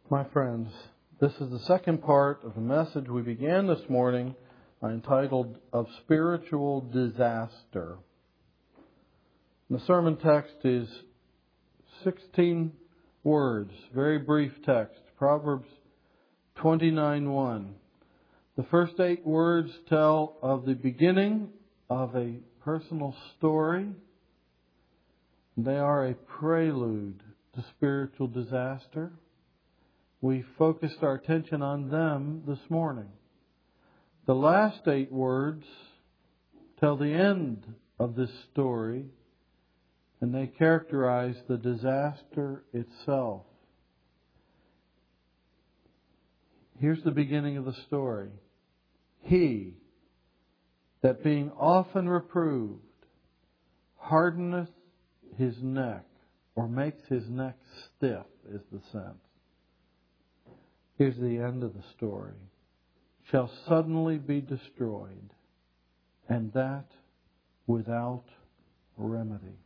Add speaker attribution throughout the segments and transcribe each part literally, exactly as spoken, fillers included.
Speaker 1: My friends, this is the second part of the message we began this morning entitled Of Spiritual Disaster. The sermon text is sixteen words, very brief text, Proverbs twenty-nine one. The first eight words tell of the beginning of a personal story. They are a prelude to spiritual disaster. We focused our attention on them this morning. The last eight words tell the end of this story, and they characterize the disaster itself. Here's the beginning of the story. He, that being often reproved, hardeneth his neck, or makes his neck stiff, is the sense. Here's the end of the story. Shall suddenly be destroyed, and that without remedy.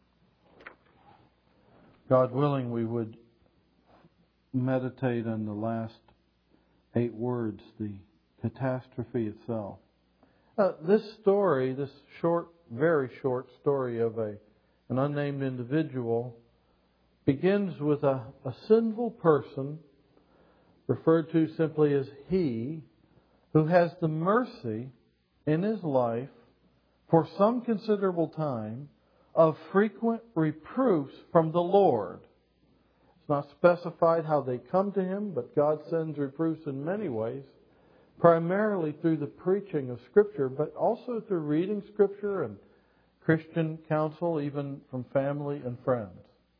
Speaker 1: God willing, we would meditate on the last eight words, the catastrophe itself. Uh, this story, this short, very short story of a an unnamed individual, begins with a, a sinful person, referred to simply as he, who has the mercy in his life for some considerable time of frequent reproofs from the Lord. It's not specified how they come to him, but God sends reproofs in many ways, primarily through the preaching of Scripture, but also through reading Scripture and Christian counsel, even from family and friends.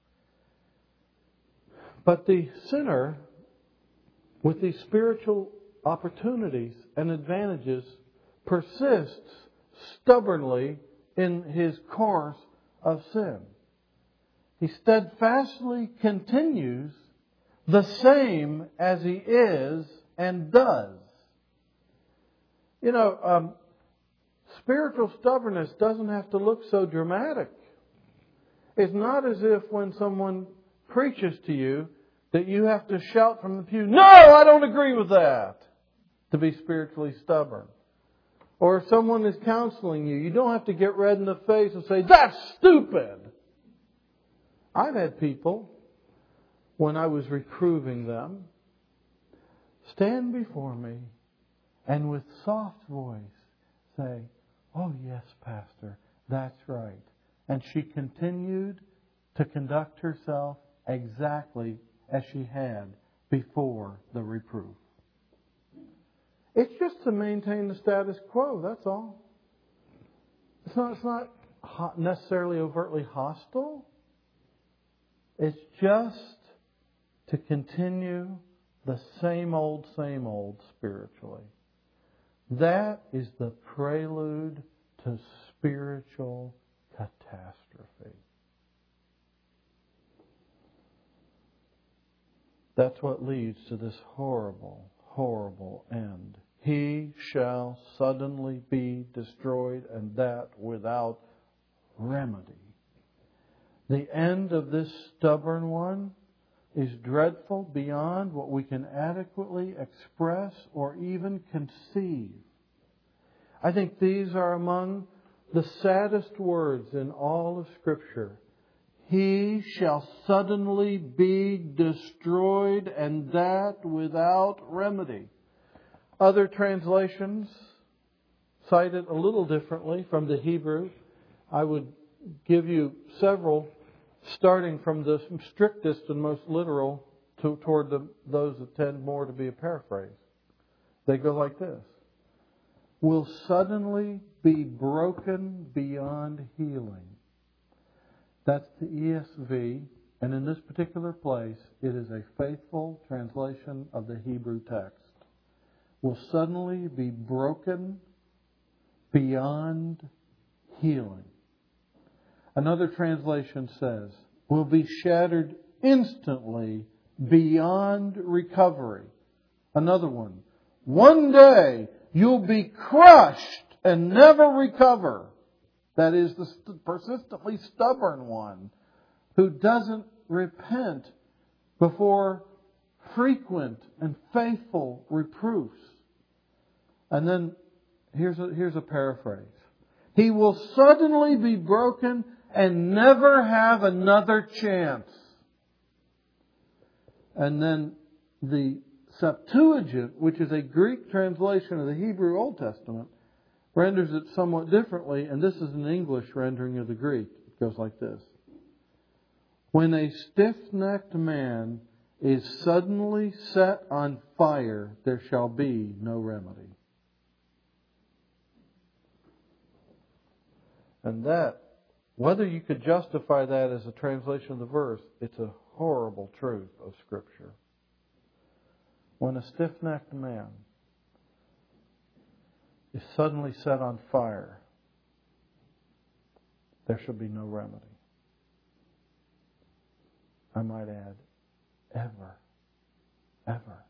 Speaker 1: But the sinner, with these spiritual opportunities and advantages, persists stubbornly in his course of sin. He steadfastly continues the same as he is and does. You know, um, spiritual stubbornness doesn't have to look so dramatic. It's not as if when someone preaches to you that you have to shout from the pew, "No, I don't agree with that," to be spiritually stubborn. Or if someone is counseling you, you don't have to get red in the face and say, "That's stupid." I've had people, when I was reproving them, stand before me and with soft voice say, "Oh yes, Pastor, that's right." And she continued to conduct herself exactly as she had before the reproof. It's just to maintain the status quo, that's all. It's not, it's not necessarily overtly hostile. It's just to continue the same old, same old spiritually. That is the prelude to spiritual catastrophe. That's what leads to this horrible, horrible end. He shall suddenly be destroyed, and that without remedy. The end of this stubborn one is dreadful beyond what we can adequately express or even conceive. I think these are among the saddest words in all of Scripture. He shall suddenly be destroyed, and that without remedy. Other translations cite it a little differently from the Hebrew. I would give you several, starting from the strictest and most literal to, toward the, those that tend more to be a paraphrase. They go like this. Will suddenly be broken beyond healing. That's the E S V, and in this particular place, it is a faithful translation of the Hebrew text. Will suddenly be broken beyond healing. Another translation says, will be shattered instantly beyond recovery. Another one, one day you'll be crushed and never recover. That is the persistently stubborn one who doesn't repent before frequent and faithful reproofs. And then here's a, here's a paraphrase. He will suddenly be broken and never have another chance. And then the Septuagint, which is a Greek translation of the Hebrew Old Testament, renders it somewhat differently, and this is an English rendering of the Greek. It goes like this. When a stiff-necked man is suddenly set on fire, there shall be no remedy. And that, whether you could justify that as a translation of the verse, it's a horrible truth of Scripture. When a stiff-necked man is suddenly set on fire, there shall be no remedy. I might add, ever, ever.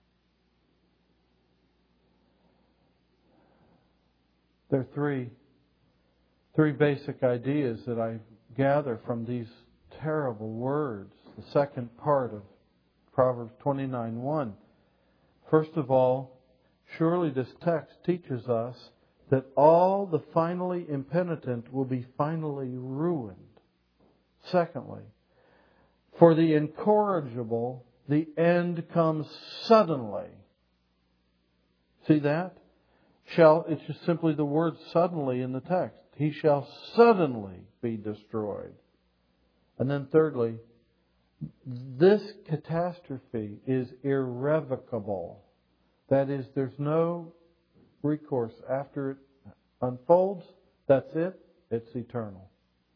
Speaker 1: There are three, three basic ideas that I gather from these terrible words. The second part of Proverbs twenty-nine one. First of all, surely this text teaches us that all the finally impenitent will be finally ruined. Secondly, for the incorrigible, the end comes suddenly. See that? Shall, it's just simply the word suddenly in the text. He shall suddenly be destroyed. And then thirdly, this catastrophe is irrevocable. That is, there's no recourse. After it unfolds, that's it. It's eternal.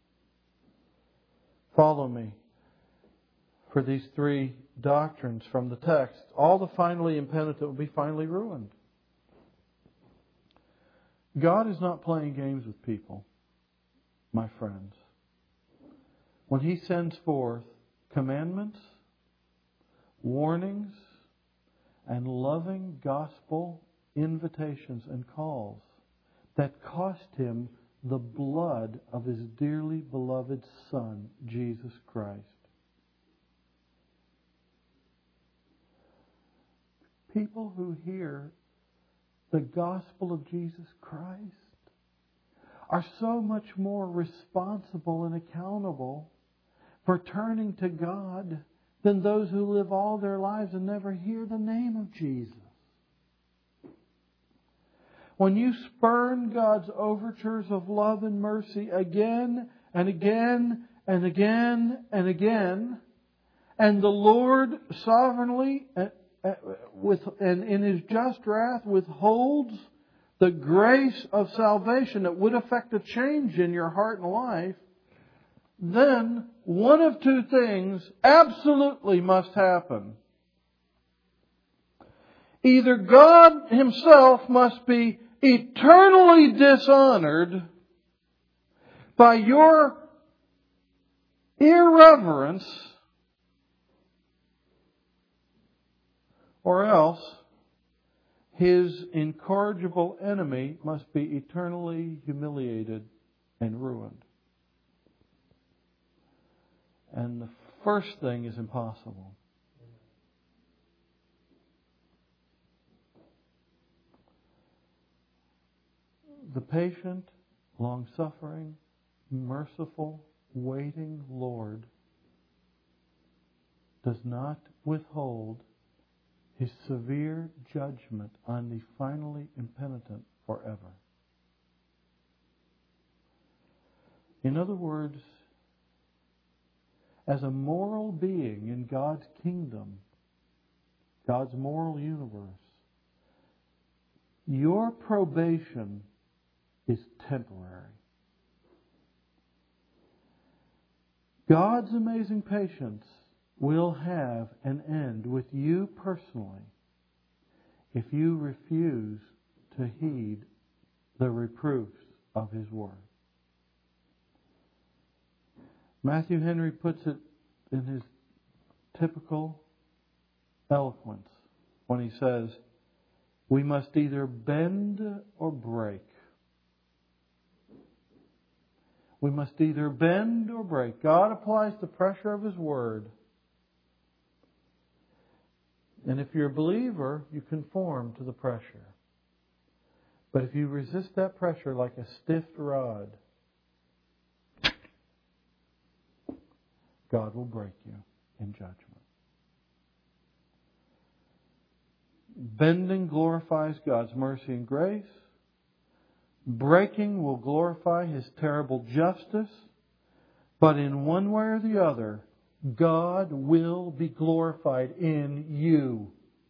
Speaker 1: Follow me for these three doctrines from the text. All the finally impenitent will be finally ruined. God is not playing games with people, my friends. When He sends forth commandments, warnings, and loving gospel invitations and calls that cost Him the blood of His dearly beloved Son, Jesus Christ. People who hear the gospel of Jesus Christ are so much more responsible and accountable for turning to God than those who live all their lives and never hear the name of Jesus. When you spurn God's overtures of love and mercy again and again and again and again, and the Lord sovereignly with and in His just wrath withholds the grace of salvation that would affect a change in your heart and life, then one of two things absolutely must happen. Either God Himself must be eternally dishonored by your irreverence, or else His incorrigible enemy must be eternally humiliated and ruined. And the first thing is impossible. The patient, long-suffering, merciful, waiting Lord does not withhold His severe judgment on the finally impenitent forever. In other words, as a moral being in God's kingdom, God's moral universe, your probation is temporary. God's amazing patience will have an end with you personally if you refuse to heed the reproofs of His Word. Matthew Henry puts it in his typical eloquence when he says, we must either bend or break. We must either bend or break. God applies the pressure of His Word. And if you're a believer, you conform to the pressure. But if you resist that pressure like a stiff rod, God will break you in judgment. Bending glorifies God's mercy and grace. Breaking will glorify His terrible justice. But in one way or the other, God will be glorified in you.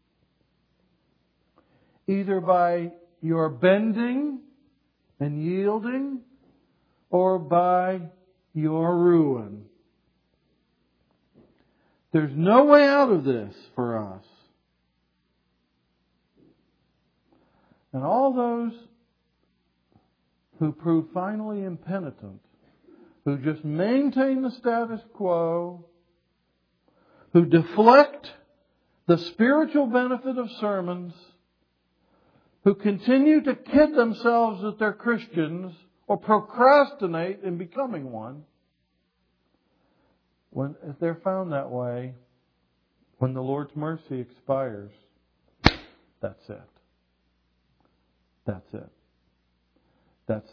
Speaker 1: Either by your bending and yielding, or by your ruin. There's no way out of this for us. And all those who prove finally impenitent, who just maintain the status quo, who deflect the spiritual benefit of sermons, who continue to kid themselves that they're Christians or procrastinate in becoming one, when if they're found that way, when the Lord's mercy expires, that's it. That's it. That's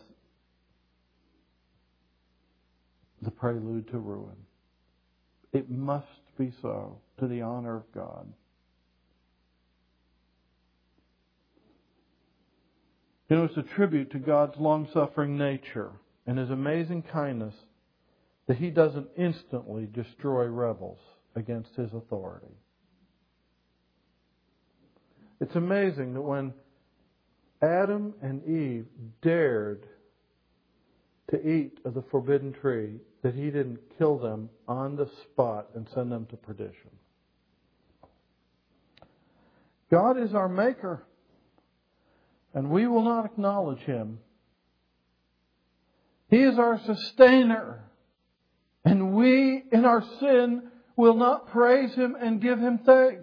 Speaker 1: the prelude to ruin. It must be so, to the honor of God. You know, it's a tribute to God's long-suffering nature and His amazing kindness that He doesn't instantly destroy rebels against His authority. It's amazing that when Adam and Eve dared to eat of the forbidden tree, that He didn't kill them on the spot and send them to perdition. God is our Maker, and we will not acknowledge Him. He is our Sustainer, and we, in our sin, will not praise Him and give Him thanks.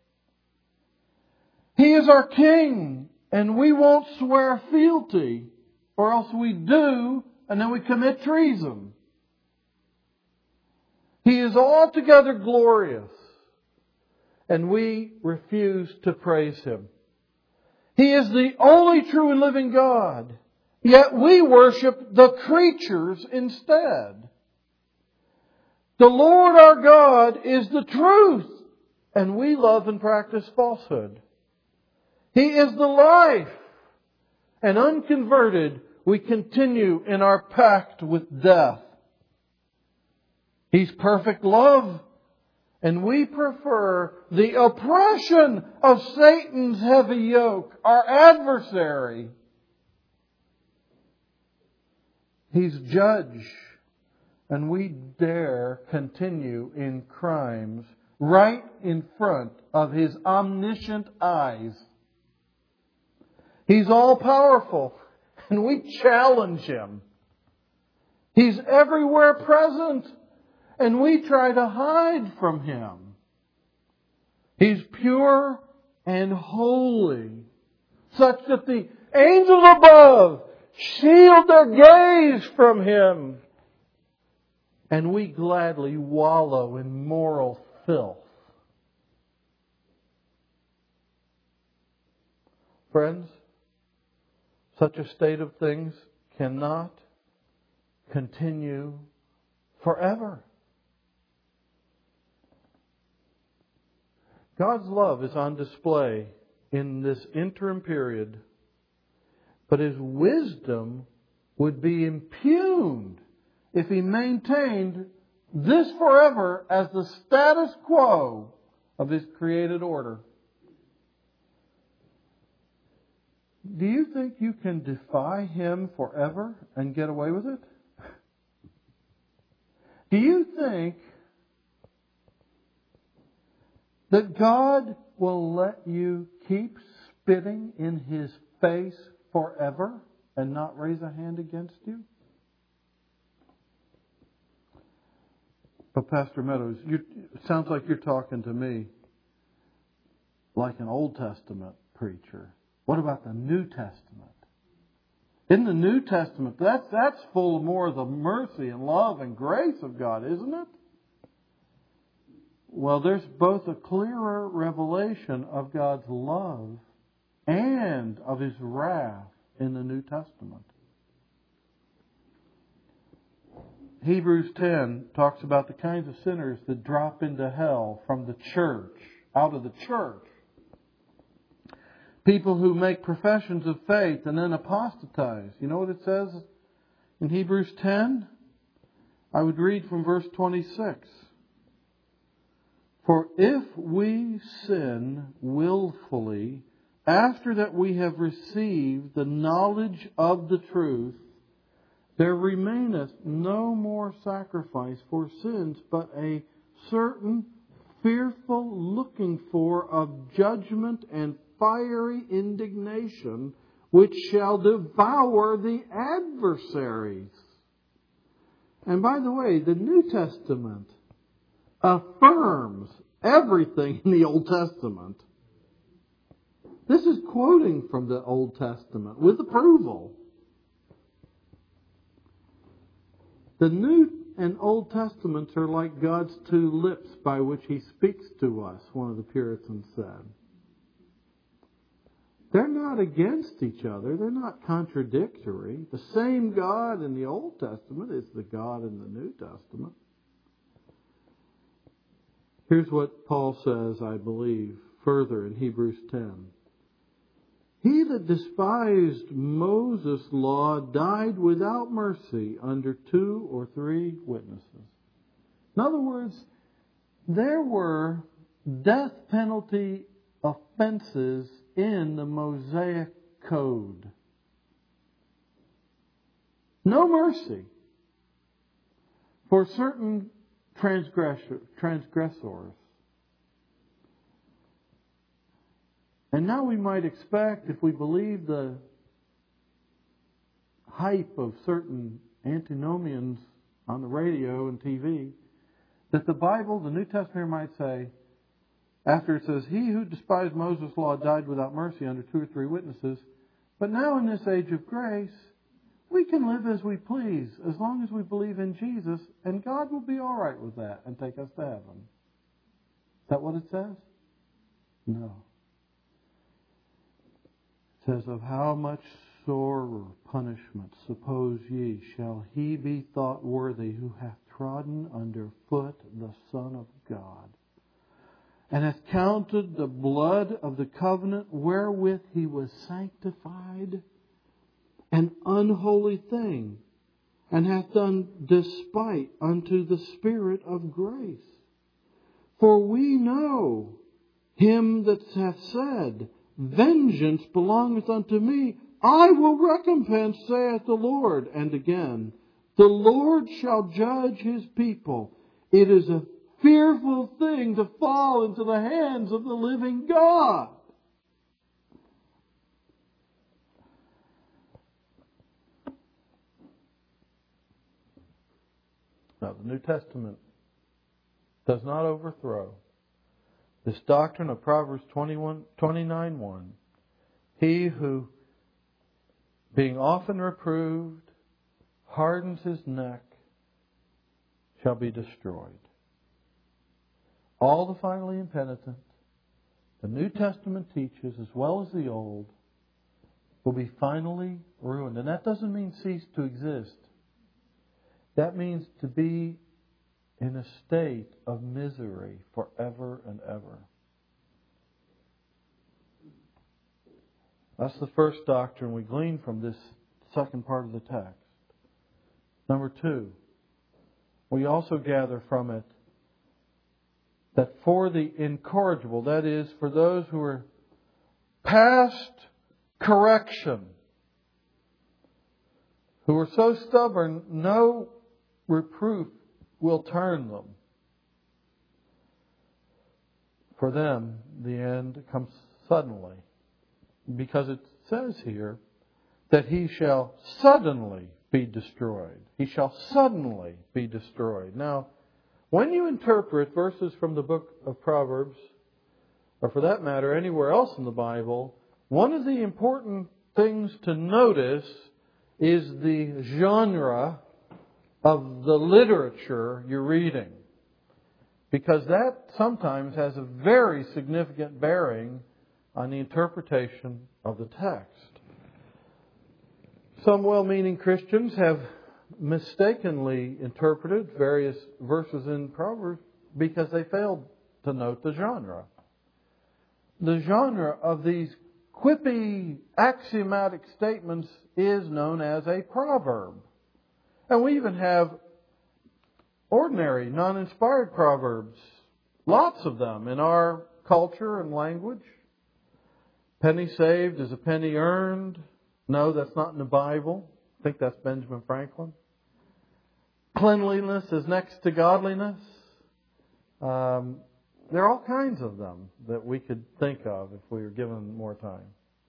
Speaker 1: He is our King, and we won't swear fealty, or else we do, and then we commit treason. He is altogether glorious, and we refuse to praise Him. He is the only true and living God, yet we worship the creatures instead. The Lord our God is the truth, and we love and practice falsehood. He is the life, and unconverted, we continue in our pact with death. He's perfect love, and we prefer the oppression of Satan's heavy yoke, our adversary. He's judge, and we dare continue in crimes right in front of His omniscient eyes. He's all-powerful, and we challenge Him. He's everywhere present, and we try to hide from Him. He's pure and holy, such that the angels above shield their gaze from Him. And we gladly wallow in moral filth. Friends, such a state of things cannot continue forever. God's love is on display in this interim period, but His wisdom would be impugned if He maintained this forever as the status quo of His created order. Do you think you can defy Him forever and get away with it? Do you think that God will let you keep spitting in His face forever and not raise a hand against you? But Pastor Meadows, you, it sounds like you're talking to me like an Old Testament preacher. What about the New Testament? In the New Testament, that's, that's full of more of the mercy and love and grace of God, isn't it? Well, there's both a clearer revelation of God's love and of His wrath in the New Testament. Hebrews ten talks about the kinds of sinners that drop into hell from the church, out of the church. People who make professions of faith and then apostatize. You know what it says in Hebrews ten? I would read from verse twenty-six. For if we sin willfully, after that we have received the knowledge of the truth, there remaineth no more sacrifice for sins, but a certain fearful looking for of judgment and fiery indignation, which shall devour the adversaries. And by the way, the New Testament affirms everything in the Old Testament. This is quoting from the Old Testament with approval. The New and Old Testaments are like God's two lips by which He speaks to us, one of the Puritans said. They're not against each other. They're not contradictory. The same God in the Old Testament is the God in the New Testament. Here's what Paul says, I believe, further in Hebrews ten. He that despised Moses' law died without mercy under two or three witnesses. In other words, there were death penalty offenses in the Mosaic Code. No mercy for certain transgressors. And now we might expect, if we believe the hype of certain antinomians on the radio and T V, that the Bible, the New Testament might say, after it says, he who despised Moses' law died without mercy under two or three witnesses, but now in this age of grace, we can live as we please, as long as we believe in Jesus, and God will be all right with that and take us to heaven. Is that what it says? No. It says, of how much sorer punishment, suppose ye, shall he be thought worthy who hath trodden under foot the Son of God, and hath counted the blood of the covenant wherewith he was sanctified an unholy thing, and hath done despite unto the Spirit of grace. For we know him that hath said, vengeance belongeth unto me, I will recompense, saith the Lord. And again, the Lord shall judge His people. It is a fearful thing to fall into the hands of the living God. Now, the New Testament does not overthrow this doctrine of Proverbs twenty-one, twenty-nine one. He who, being often reproved, hardens his neck, shall be destroyed. All the finally impenitent, the New Testament teaches, as well as the Old, will be finally ruined. And that doesn't mean cease to exist. That means to be in a state of misery forever and ever. That's the first doctrine we glean from this second part of the text. Number two, we also gather from it that for the incorrigible, that is, for those who are past correction, who are so stubborn, no reproof will turn them. For them, the end comes suddenly. Because it says here that he shall suddenly be destroyed. He shall suddenly be destroyed. Now, when you interpret verses from the book of Proverbs, or for that matter, anywhere else in the Bible, one of the important things to notice is the genre of the literature you're reading. because that sometimes has a very significant bearing on the interpretation of the text. Some well-meaning Christians have mistakenly interpreted various verses in Proverbs because they failed to note the genre. The genre of these quippy, axiomatic statements is known as a proverb. And we even have ordinary, non-inspired proverbs. Lots of them in our culture and language. Penny saved is a penny earned. No, that's not in the Bible. I think that's Benjamin Franklin. Cleanliness is next to godliness. Um, there are all kinds of them that we could think of if we were given more time.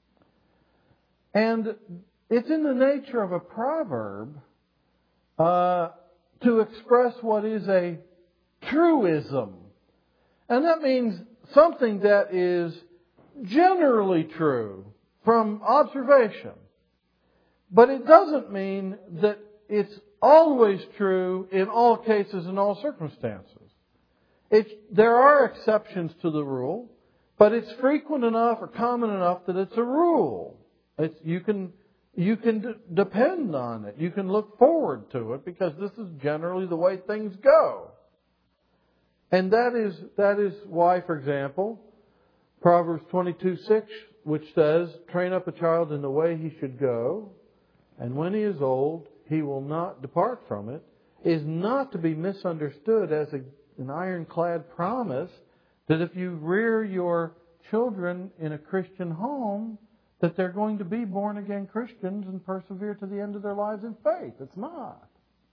Speaker 1: And it's in the nature of a proverb uh, to express what is a truism. And that means something that is generally true from observation. But it doesn't mean that it's always true in all cases and all circumstances. It's, there are exceptions to the rule, but it's frequent enough or common enough that it's a rule. It's, you can, you can d- depend on it. You can look forward to it because this is generally the way things go. And that is, that is why, for example, Proverbs twenty-two six, which says, train up a child in the way he should go, and when he is old, he will not depart from it, is not to be misunderstood as a, an ironclad promise that if you rear your children in a Christian home, that they're going to be born-again Christians and persevere to the end of their lives in faith. It's not.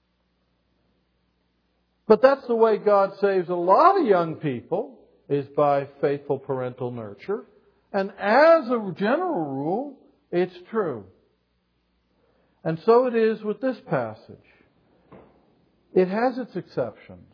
Speaker 1: But that's the way God saves a lot of young people, is by faithful parental nurture. And as a general rule, it's true. And so it is with this passage. It has its exceptions.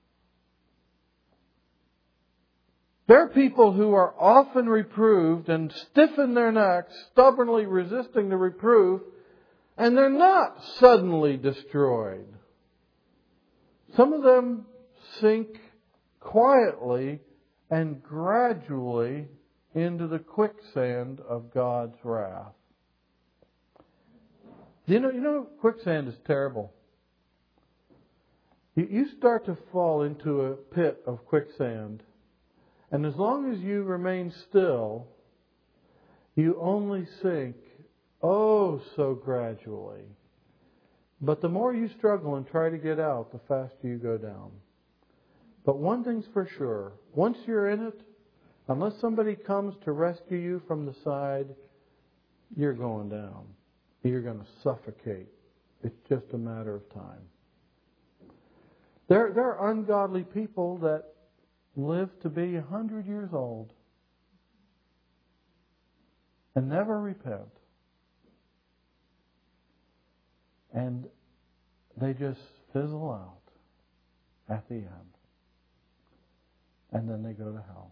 Speaker 1: There are people who are often reproved and stiffen their necks, stubbornly resisting the reproof, and they're not suddenly destroyed. Some of them sink quietly and gradually into the quicksand of God's wrath. You know, you know, quicksand is terrible. You, you start to fall into a pit of quicksand, and as long as you remain still, you only sink, oh, so gradually. But the more you struggle and try to get out, the faster you go down. But one thing's for sure, once you're in it, unless somebody comes to rescue you from the side, you're going down. You're going to suffocate. It's just a matter of time. There, there are ungodly people that live to be a hundred years old and never repent. And they just fizzle out at the end. And then they go to hell.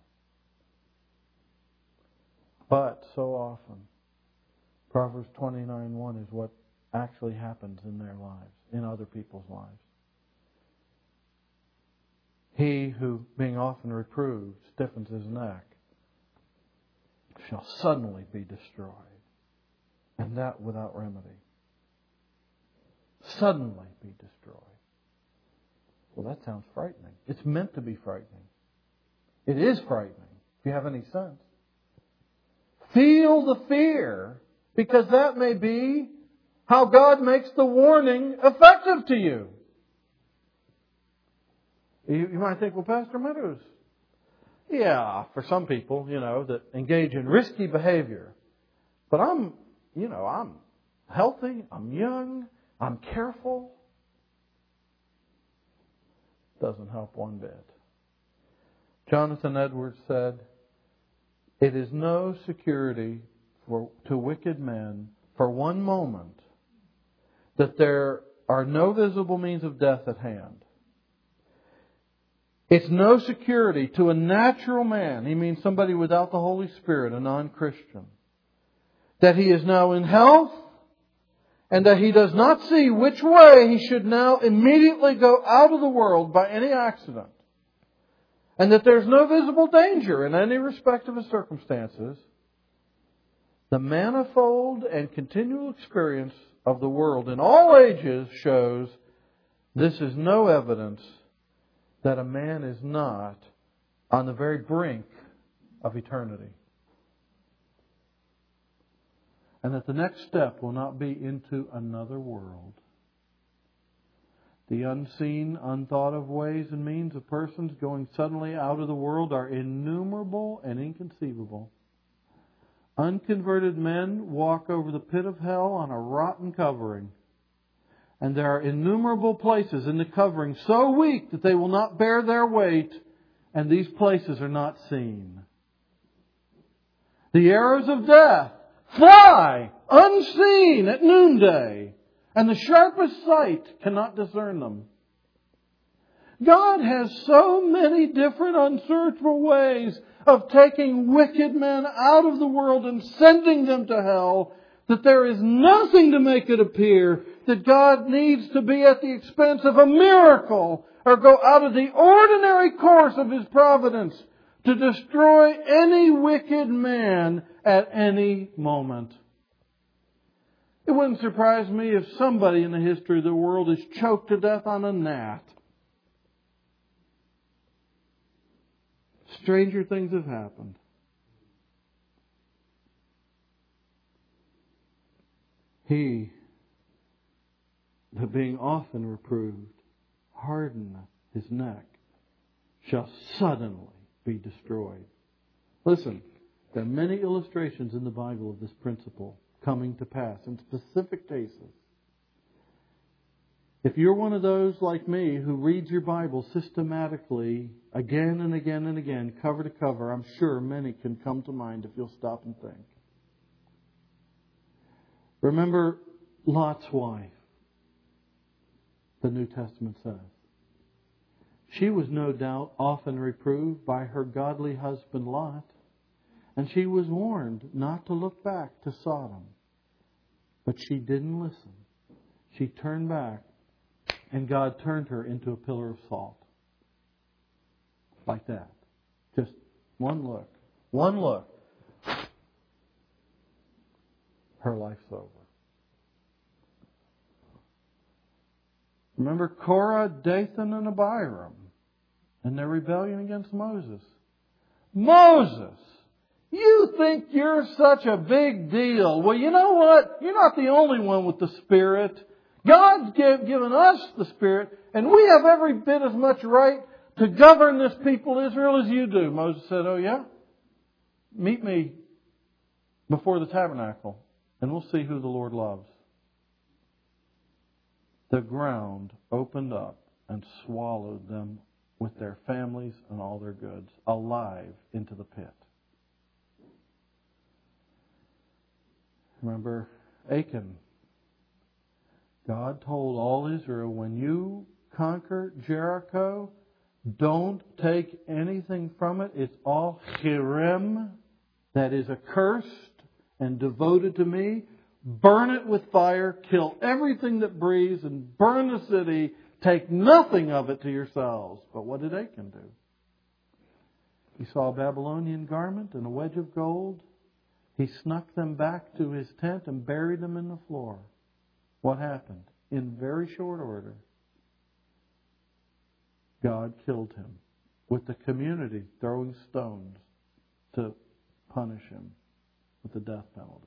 Speaker 1: But so often, Proverbs twenty-nine one is what actually happens in their lives, in other people's lives. He who, being often reproved, stiffens his neck, shall suddenly be destroyed, and that without remedy. Suddenly be destroyed. Well, that sounds frightening. It's meant to be frightening. It is frightening, if you have any sense. Feel the fear, because that may be how God makes the warning effective to you. You, you might think, well, Pastor Meadows, yeah, for some people, you know, that engage in risky behavior. But I'm, you know, I'm healthy, I'm young, I'm careful. Doesn't help one bit. Jonathan Edwards said, it is no security for, to wicked men for one moment that there are no visible means of death at hand. It's no security to a natural man, he means somebody without the Holy Spirit, a non-Christian, that he is now in health and that he does not see which way he should now immediately go out of the world by any accident. and that there's no visible danger in any respect of his circumstances, the manifold and continual experience of the world in all ages shows this is no evidence that a man is not on the very brink of eternity. And that the next step will not be into another world. The unseen, unthought of ways and means of persons going suddenly out of the world are innumerable and inconceivable. Unconverted men walk over the pit of hell on a rotten covering. And there are innumerable places in the covering so weak that they will not bear their weight, and these places are not seen. The arrows of death fly unseen at noonday, and the sharpest sight cannot discern them. God has so many different unsearchable ways of taking wicked men out of the world and sending them to hell that there is nothing to make it appear that God needs to be at the expense of a miracle or go out of the ordinary course of His providence to destroy any wicked man at any moment. It wouldn't surprise me if somebody in the history of the world is choked to death on a gnat. Stranger things have happened. He, that being often reproved, hardeneth his neck, shall suddenly be destroyed. Listen, there are many illustrations in the Bible of this principle coming to pass in specific cases. If you're one of those like me who reads your Bible systematically again and again and again, cover to cover, I'm sure many can come to mind if you'll stop and think. Remember Lot's wife, the New Testament says. She was no doubt often reproved by her godly husband Lot, and she was warned not to look back to Sodom. But she didn't listen. She turned back, and God turned her into a pillar of salt. Like that. Just one look. One look. Her life's over. Remember Korah, Dathan, and Abiram and their rebellion against Moses. Moses! You think you're such a big deal. Well, you know what? You're not the only one with the Spirit. God's give, given us the Spirit, and we have every bit as much right to govern this people Israel as you do. Moses said, oh yeah? Meet me before the tabernacle, and we'll see who the Lord loves. The ground opened up and swallowed them with their families and all their goods, alive into the pit. Remember Achan. God told all Israel, when you conquer Jericho, don't take anything from it. It's all Hiram, that is accursed and devoted to me. Burn it with fire, kill everything that breathes, and burn the city. Take nothing of it to yourselves. But what did Achan do? He saw a Babylonian garment and a wedge of gold. He snuck them back to his tent and buried them in the floor. What happened? In very short order, God killed him with the community throwing stones to punish him with the death penalty.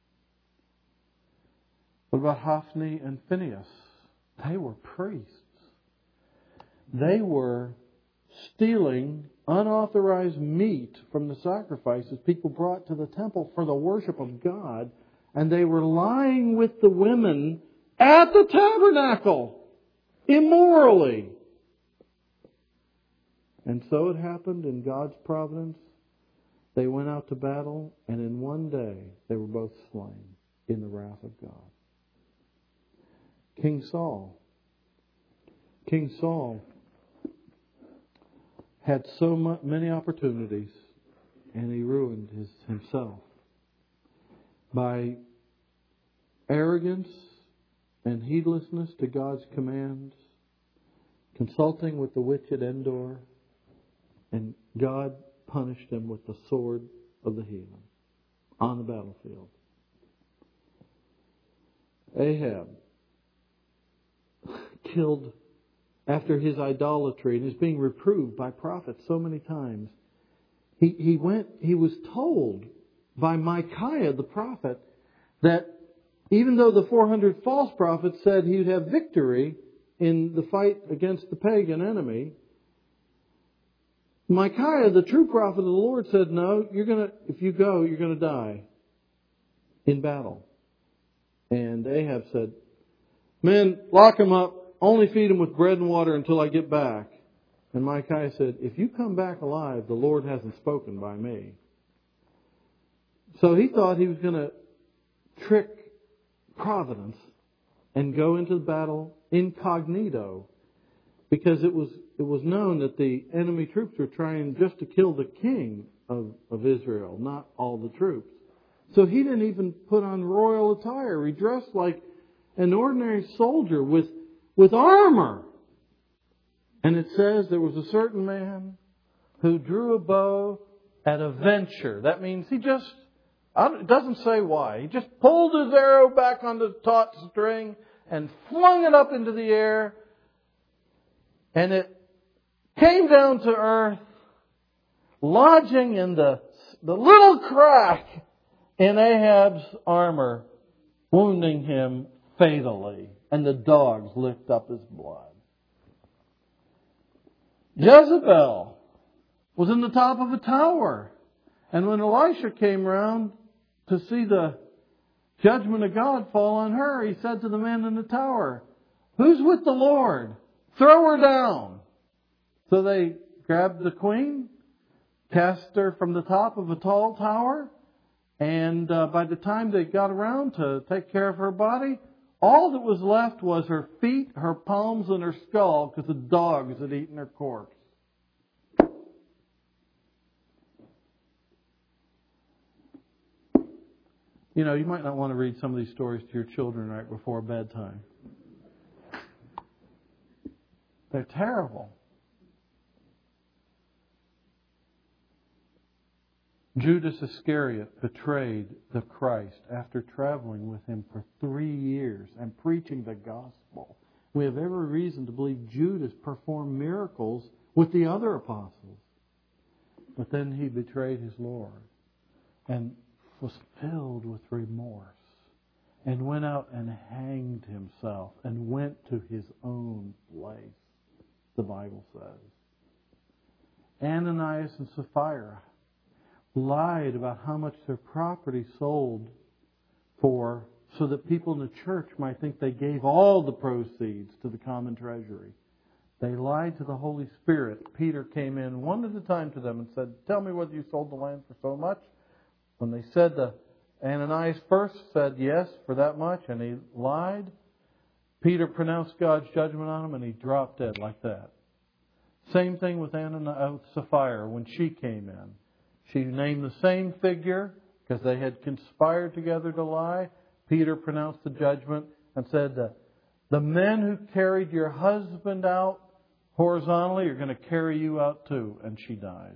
Speaker 1: What about Hophni and Phinehas? They were priests. They were stealing unauthorized meat from the sacrifices people brought to the temple for the worship of God. And they were lying with the women at the tabernacle immorally. And so it happened in God's providence. They went out to battle, and in one day they were both slain in the wrath of God. King Saul. King Saul had so much, many opportunities, and he ruined his, himself by arrogance and heedlessness to God's commands, consulting with the witch at Endor, And God punished him with the sword of the heathen on the battlefield. Ahab killed after his idolatry and is being reproved by prophets so many times. He, he went, he was told by Micaiah the prophet that even though the four hundred false prophets said he would have victory in the fight against the pagan enemy, Micaiah, the true prophet of the Lord, said, no, you're gonna, if you go, you're going to die in battle. And Ahab said, men, lock him up, only feed him with bread and water until I get back. And Micaiah said, if you come back alive, the Lord hasn't spoken by me. So he thought he was going to trick providence and go into the battle incognito, because it was it was known that the enemy troops were trying just to kill the king of, of Israel, not all the troops. So he didn't even put on royal attire. He dressed like an ordinary soldier with, with armor. And it says there was a certain man who drew a bow at a venture. That means he just, it doesn't say why. He just pulled his arrow back on the taut string and flung it up into the air. And it came down to earth, lodging in the, the little crack in Ahab's armor, wounding him fatally. And the dogs licked up his blood. Jezebel was in the top of a tower. And when Elisha came round to see the judgment of God fall on her, he said to the man in the tower, who's with the Lord? Throw her down. So they grabbed the queen, cast her from the top of a tall tower, and uh, by the time they got around to take care of her body, all that was left was her feet, her palms, and her skull, because the dogs had eaten her corpse. You know, you might not want to read some of these stories to your children right before bedtime. They're terrible. Judas Iscariot betrayed the Christ after traveling with him for three years and preaching the gospel. We have every reason to believe Judas performed miracles with the other apostles. But then he betrayed his Lord and was filled with remorse and went out and hanged himself and went to his own place, the Bible says. Ananias and Sapphira lied about how much their property sold for, so that people in the church might think they gave all the proceeds to the common treasury. They lied to the Holy Spirit. Peter came in one at a time to them and said, tell me whether you sold the land for so much. When they said, the Ananias first said yes for that much, and he lied, Peter pronounced God's judgment on him and he dropped dead like that. Same thing with Ananias, Sapphira when she came in. She named the same figure because they had conspired together to lie. Peter pronounced the judgment and said, the, the men who carried your husband out horizontally are going to carry you out too. And she died.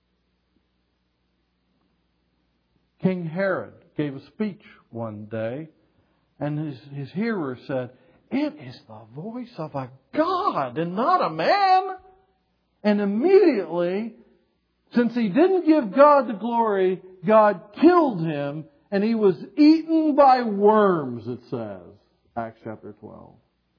Speaker 1: King Herod gave a speech one day, and his, his hearers said, it is the voice of a God and not a man. And immediately, since he didn't give God the glory, God killed him, and he was eaten by worms, it says. Acts chapter twelve.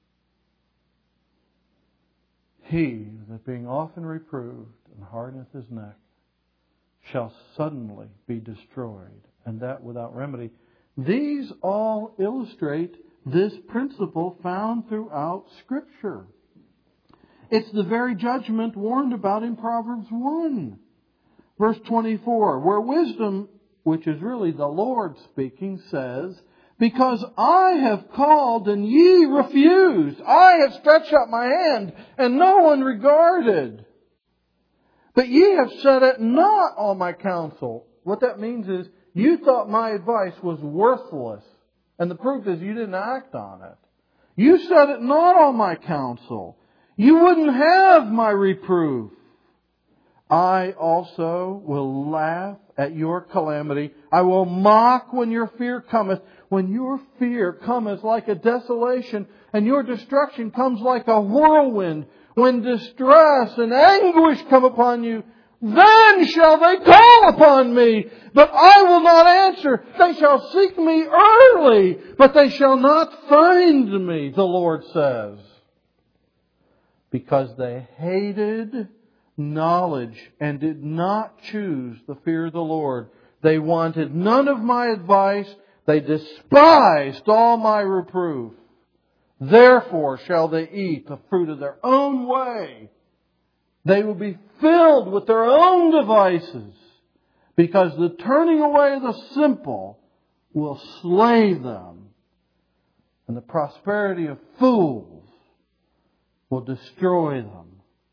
Speaker 1: He that being often reproved and hardeneth his neck shall suddenly be destroyed, and that without remedy. These all illustrate this principle found throughout Scripture. It's the very judgment warned about in Proverbs one. Verse twenty-four, where wisdom, which is really the Lord speaking, says, because I have called and ye refused. I have stretched out my hand and no one regarded. But ye have set at naught all my counsel. What that means is you thought my advice was worthless. And the proof is you didn't act on it. You set at naught all my counsel. You wouldn't have my reproof. I also will laugh at your calamity. I will mock when your fear cometh. When your fear cometh like a desolation, and your destruction comes like a whirlwind. When distress and anguish come upon you, then shall they call upon me, but I will not answer. They shall seek me early, but they shall not find me, the Lord says. Because they hated knowledge and did not choose the fear of the Lord. They wanted none of my advice. They despised all my reproof. Therefore shall they eat the fruit of their own way. They will be filled with their own devices, because the turning away of the simple will slay them, and the prosperity of fools will destroy them.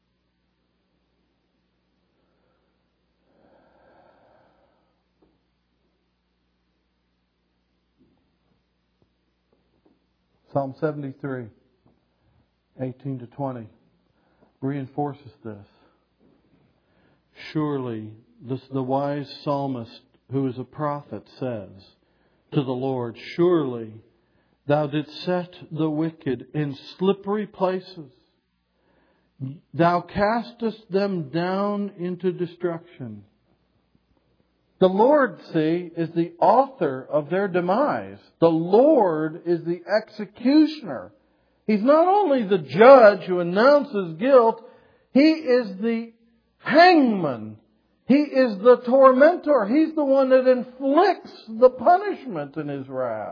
Speaker 1: Psalm seventy-three, eighteen to twenty, reinforces this. Surely, this, the wise psalmist, who is a prophet, says to the Lord, surely Thou didst set the wicked in slippery places. Thou castest them down into destruction. The Lord, see, is the author of their demise. The Lord is the executioner. He's not only the judge who announces guilt, He is the hangman. He is the tormentor. He's the one that inflicts the punishment in His wrath.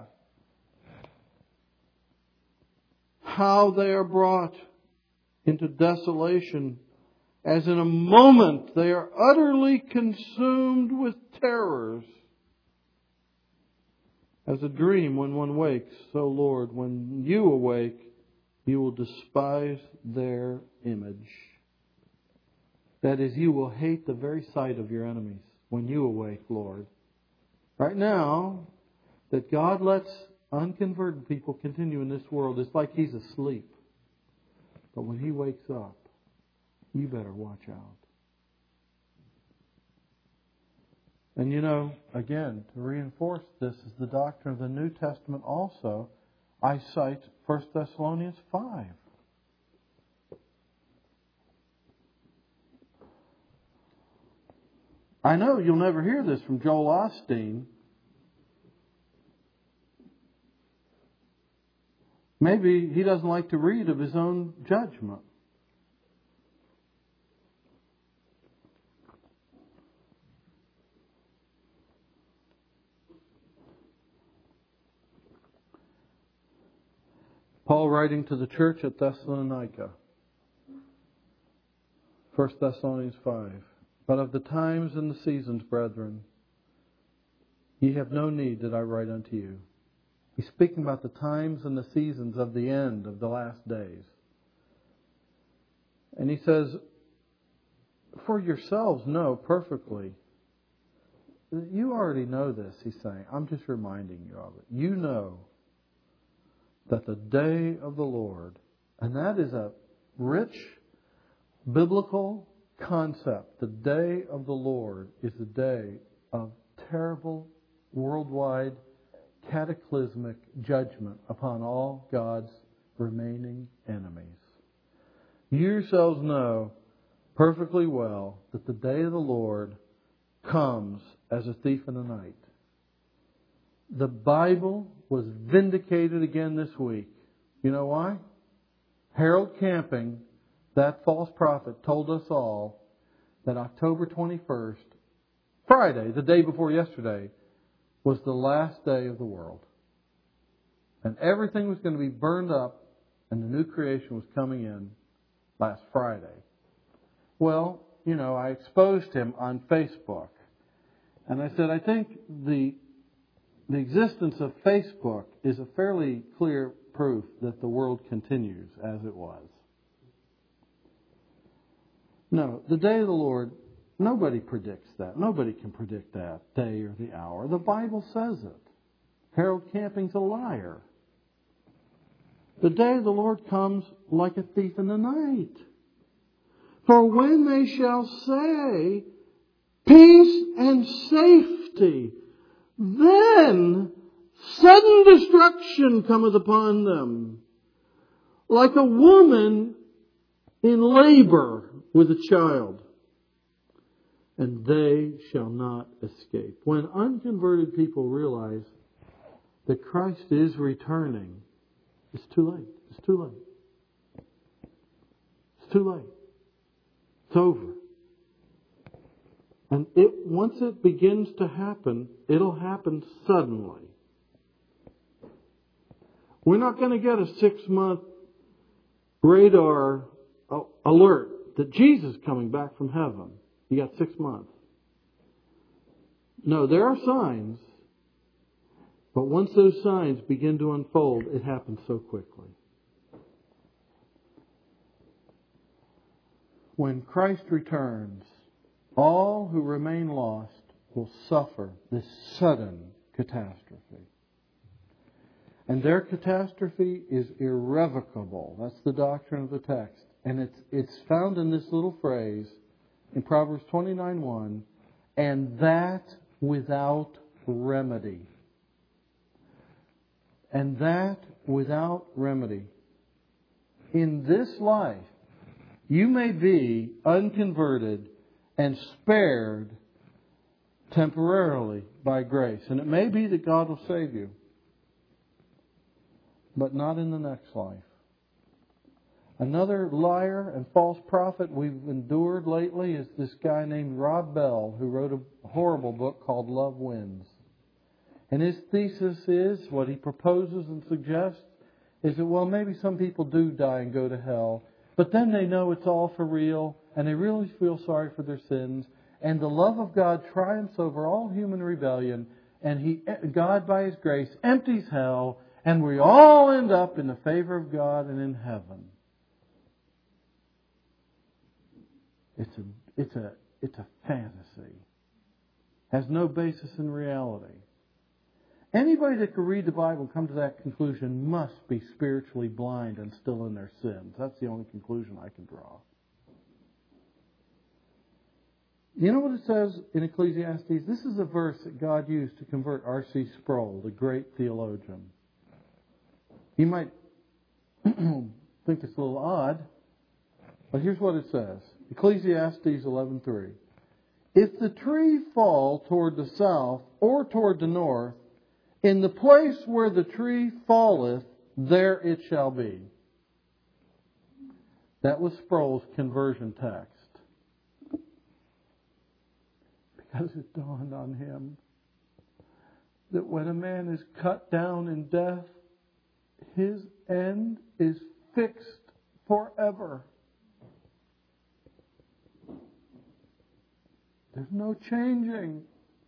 Speaker 1: How they are brought into desolation, as in a moment they are utterly consumed with terrors. As a dream when one wakes, so Lord, when you awake, you will despise their image. That is, you will hate the very sight of your enemies when you awake, Lord. Right now, that God lets unconverted people continue in this world, it's like He's asleep. But when He wakes up, you better watch out. And you know, again, to reinforce this is the doctrine of the New Testament also. I cite First Thessalonians five. I know you'll never hear this from Joel Osteen. Maybe he doesn't like to read of his own judgment. Paul writing to the church at Thessalonica. First Thessalonians five. But of the times and the seasons, brethren, ye have no need that I write unto you. He's speaking about the times and the seasons of the end of the last days. And he says, for yourselves know perfectly. You already know this, he's saying. I'm just reminding you of it. You know that the day of the Lord, and that is a rich biblical concept. The day of the Lord is the day of terrible, worldwide, cataclysmic judgment upon all God's remaining enemies. You yourselves know perfectly well that the day of the Lord comes as a thief in the night. The Bible was vindicated again this week. You know why? Harold Camping, that false prophet, told us all that October twenty-first, Friday, the day before yesterday, was the last day of the world. And everything was going to be burned up and the new creation was coming in last Friday. Well, you know, I exposed him on Facebook. And I said, I think the the existence of Facebook is a fairly clear proof that the world continues as it was. No, the day of the Lord, nobody predicts that. Nobody can predict that day or the hour. The Bible says it. Harold Camping's a liar. The day of the Lord comes like a thief in the night. For when they shall say, peace and safety, then sudden destruction cometh upon them, like a woman in labor with a child, and they shall not escape. When unconverted people realize that Christ is returning, it's too late. It's too late. It's too late. It's over. And it, once it begins to happen, it'll happen suddenly. We're not going to get a six-month radar alert that Jesus is coming back from heaven. You got six months. No, there are signs. But once those signs begin to unfold, it happens so quickly. When Christ returns, all who remain lost will suffer this sudden catastrophe. And their catastrophe is irrevocable. That's the doctrine of the text. And it's it's found in this little phrase in Proverbs twenty-nine one, and that without remedy. And that without remedy. In this life, you may be unconverted and spared temporarily by grace. And it may be that God will save you. But not in the next life. Another liar and false prophet we've endured lately is this guy named Rob Bell, who wrote a horrible book called Love Wins. And his thesis is, what he proposes and suggests, is that, well, maybe some people do die and go to hell, but then they know it's all for real, and they really feel sorry for their sins, and the love of God triumphs over all human rebellion, and he, God, by His grace, empties hell, and we all end up in the favor of God and in heaven. It's a, it's a, it's a fantasy. Has no basis in reality. Anybody that can read the Bible and come to that conclusion must be spiritually blind and still in their sins. That's the only conclusion I can draw. You know what it says in Ecclesiastes? This is a verse that God used to convert R C Sproul, the great theologian. You might think it's a little odd, but here's what it says. Ecclesiastes eleven three. If the tree fall toward the south or toward the north, in the place where the tree falleth, there it shall be. That was Sproul's conversion text. Because it dawned on him that when a man is cut down in death, his end is fixed forever. There's no changing.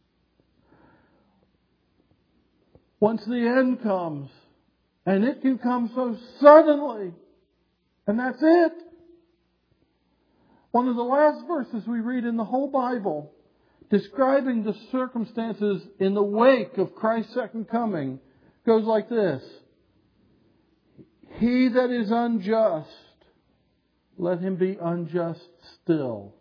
Speaker 1: Once the end comes, and it can come so suddenly, and that's it. One of the last verses we read in the whole Bible, describing the circumstances in the wake of Christ's second coming, goes like this. He that is unjust, let him be unjust still.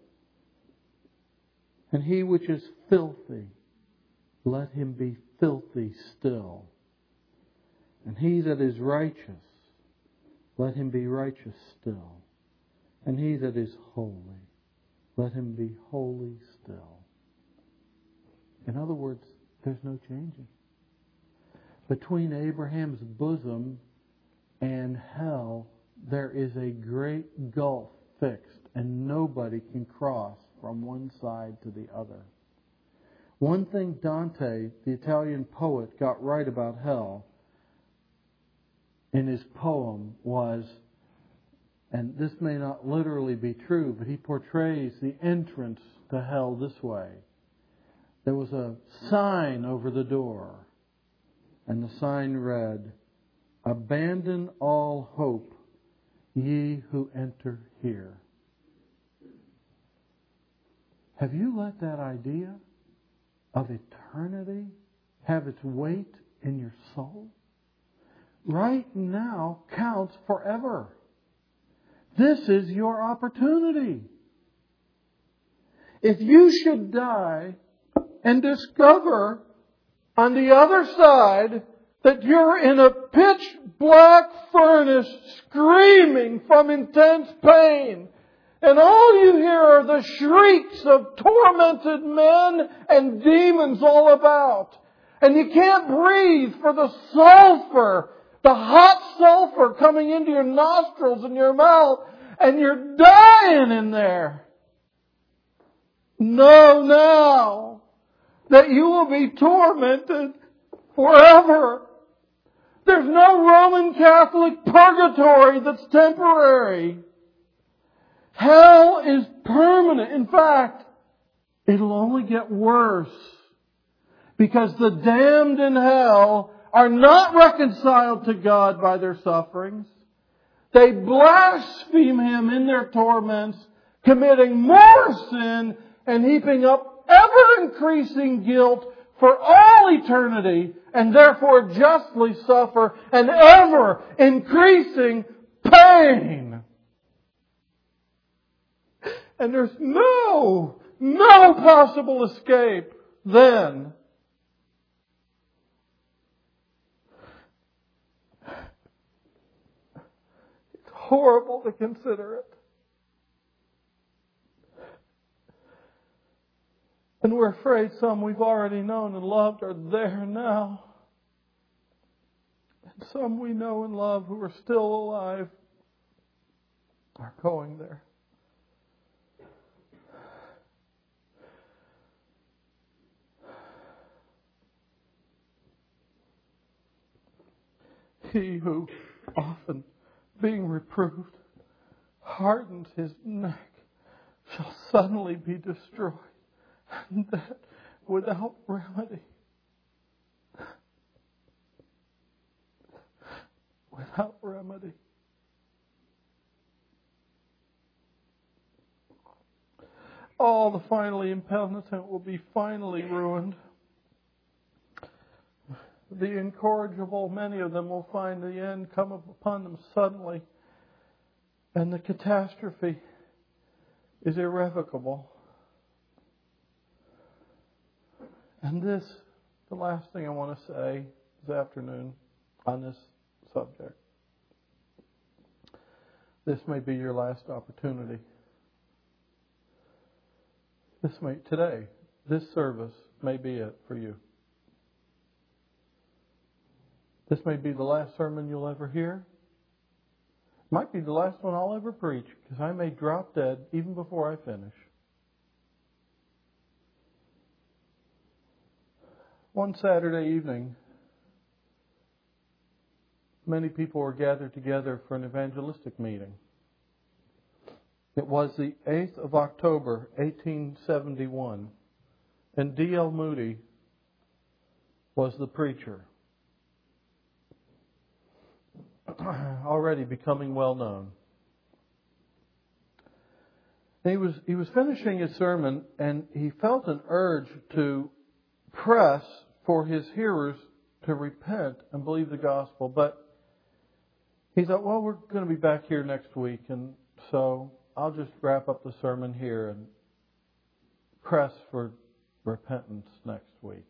Speaker 1: And he which is filthy, let him be filthy still. And he that is righteous, let him be righteous still. And he that is holy, let him be holy still. In other words, there's no changing. Between Abraham's bosom and hell, there is a great gulf fixed, and nobody can cross from one side to the other. One thing Dante, the Italian poet, got right about hell in his poem was, and this may not literally be true, but he portrays the entrance to hell this way. There was a sign over the door, and the sign read, "Abandon all hope, ye who enter here." Have you let that idea of eternity have its weight in your soul? Right now counts forever. This is your opportunity. if you should die and discover on the other side that you're in a pitch black furnace screaming from intense pain, and all you hear are the shrieks of tormented men and demons all about, and you can't breathe for the sulfur, the hot sulfur coming into your nostrils and your mouth, and you're dying in there. Know now that you will be tormented forever. There's no Roman Catholic purgatory that's temporary. Hell is permanent. In fact, it'll only get worse, because the damned in hell are not reconciled to God by their sufferings. They blaspheme Him in their torments, committing more sin and heaping up ever-increasing guilt for all eternity, and therefore justly suffer an ever-increasing pain. And there's no, no possible escape then. It's horrible to consider it. And we're afraid some we've already known and loved are there now. And some we know and love who are still alive are going there. He who, often being reproved, hardens his neck, shall suddenly be destroyed, and that without remedy. Without remedy. All the finally impenitent will be finally ruined. The incorrigible, many of them will find the end come upon them suddenly, and the catastrophe is irrevocable. And this, the last thing I want to say this afternoon on this subject. This may be your last opportunity. This may, today, this service may be it for you. This may be the last sermon you'll ever hear. Might be the last one I'll ever preach, because I may drop dead even before I finish. One Saturday evening, many people were gathered together for an evangelistic meeting. It was the eighth of October, eighteen seventy-one, and D L Moody was the preacher, already becoming well known. And he was he was finishing his sermon, and he felt an urge to press for his hearers to repent and believe the gospel. But he thought, well, we're going to be back here next week, and so I'll just wrap up the sermon here and press for repentance next week.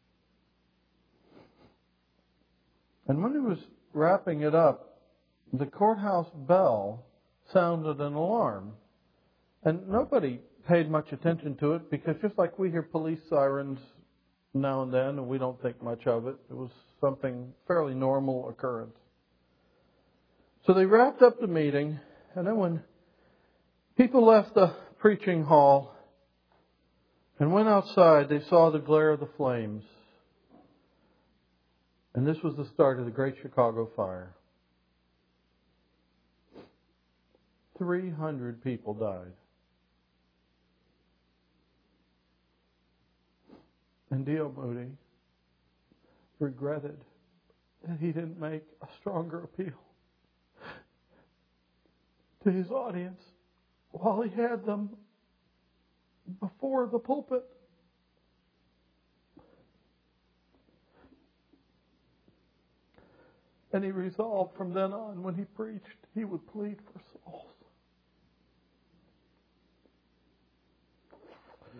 Speaker 1: And when he was wrapping it up, the courthouse bell sounded an alarm. And nobody paid much attention to it, because just like we hear police sirens now and then, and we don't think much of it, it was something fairly normal occurrence. So they wrapped up the meeting, and then when people left the preaching hall and went outside, they saw the glare of the flames. And this was the start of the Great Chicago Fire. three hundred people died. And D L Moody regretted that he didn't make a stronger appeal to his audience while he had them before the pulpit. And he resolved from then on, when he preached, he would plead for souls.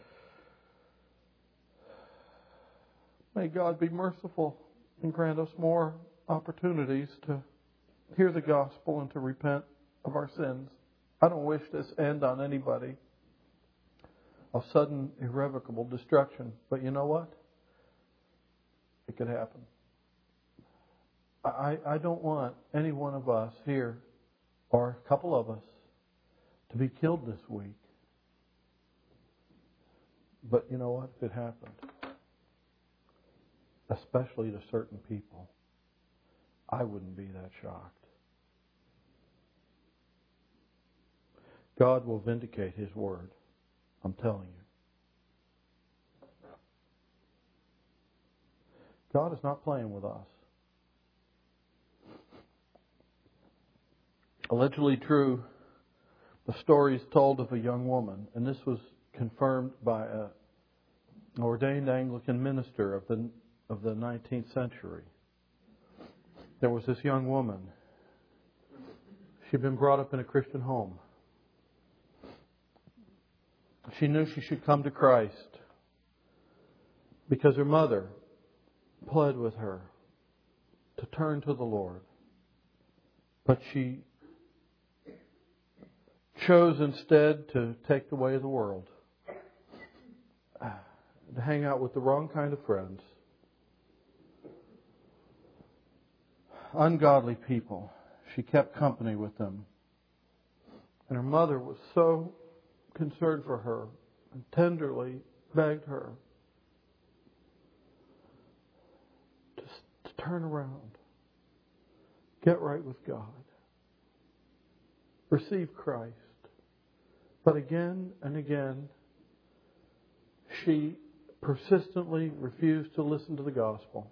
Speaker 1: May God be merciful and grant us more opportunities to hear the gospel and to repent of our sins. I don't wish this end on anybody of sudden, irrevocable destruction. But you know what? It could happen. I, I don't want any one of us here, or a couple of us, to be killed this week. But you know what? If it happened, especially to certain people, I wouldn't be that shocked. God will vindicate His word. I'm telling you. God is not playing with us. Allegedly true, the story is told of a young woman, and this was confirmed by a, an ordained Anglican minister of the of the nineteenth century. There was this young woman. She'd been brought up in a Christian home. She knew she should come to Christ because her mother pled with her to turn to the Lord. But she chose instead to take the way of the world, to hang out with the wrong kind of friends, ungodly people. She kept company with them. And her mother was so concerned for her and tenderly begged her to, to turn around, get right with God, receive Christ. But again and again, she persistently refused to listen to the gospel.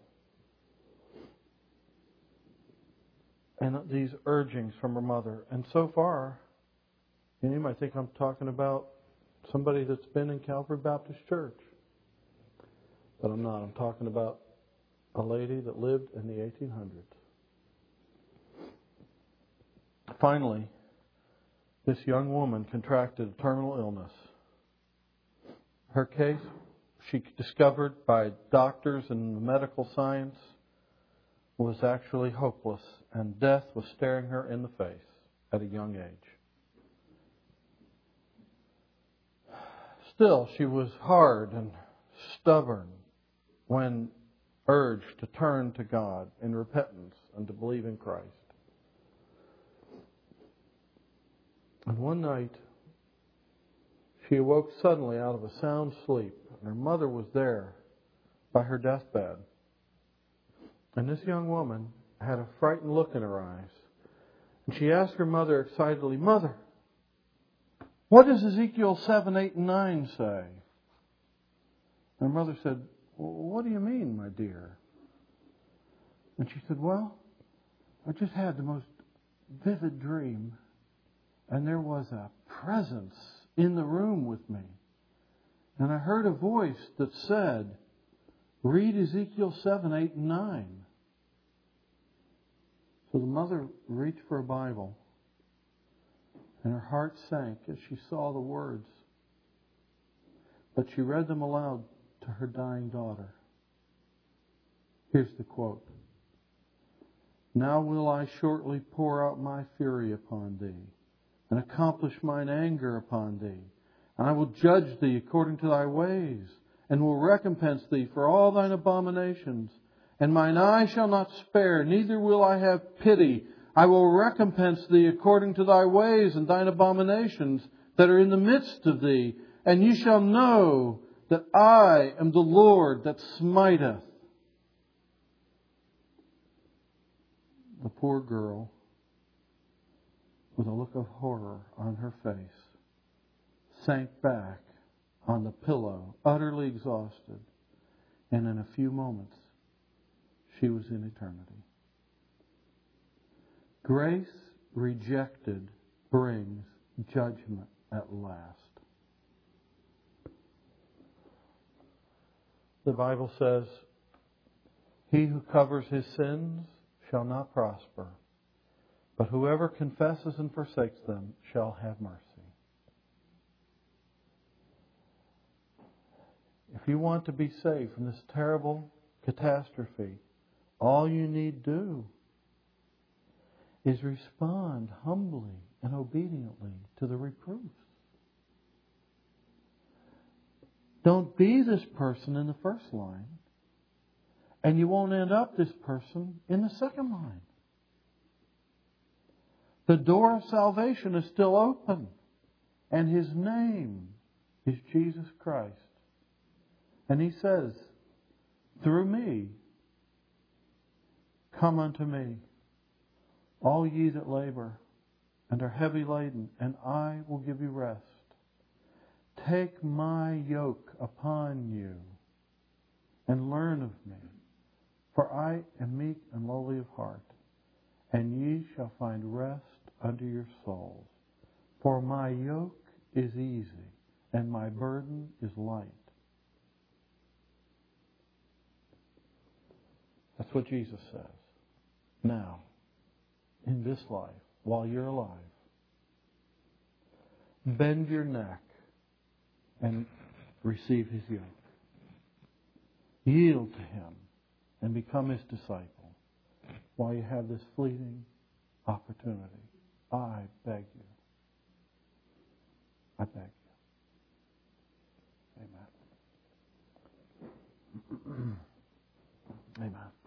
Speaker 1: And these urgings from her mother. And so far, you know, you might think I'm talking about somebody that's been in Calvary Baptist Church. But I'm not. I'm talking about a lady that lived in the eighteen hundreds. Finally, this young woman contracted a terminal illness. Her case, she discovered by doctors and the medical science, was actually hopeless, and death was staring her in the face at a young age. Still, she was hard and stubborn when urged to turn to God in repentance and to believe in Christ. And one night, she awoke suddenly out of a sound sleep, and her mother was there by her deathbed. And this young woman had a frightened look in her eyes. And she asked her mother excitedly, "Mother, what does Ezekiel seven, eight, and nine say?" And her mother said, "Well, what do you mean, my dear?" And she said, "Well, I just had the most vivid dream. And there was a presence in the room with me. And I heard a voice that said, 'Read Ezekiel seven, eight, and nine. So the mother reached for a Bible. And her heart sank as she saw the words. But she read them aloud to her dying daughter. Here's the quote. "Now will I shortly pour out my fury upon thee, and accomplish mine anger upon thee. And I will judge thee according to thy ways, and will recompense thee for all thine abominations. And mine eye shall not spare, neither will I have pity. I will recompense thee according to thy ways and thine abominations that are in the midst of thee. And ye shall know that I am the Lord that smiteth." The poor girl, with a look of horror on her face, sank back on the pillow, utterly exhausted. And in a few moments, she was in eternity. Grace rejected brings judgment at last. The Bible says, "He who covers his sins shall not prosper, but whoever confesses and forsakes them shall have mercy." If you want to be saved from this terrible catastrophe. All you need do is respond humbly and obediently to the reproofs. Don't be this person in the first line, and you won't end up this person in the second line. The door of salvation is still open, and His name is Jesus Christ. And He says, through me, come unto me, all ye that labor and are heavy laden, and I will give you rest. Take my yoke upon you and learn of me, for I am meek and lowly of heart, and ye shall find rest unto your souls. For my yoke is easy, and my burden is light. That's what Jesus says. Now, in this life, while you're alive, bend your neck and receive His yoke. Yield to Him and become His disciple while you have this fleeting opportunity. I beg you. I beg you. Amen. Amen.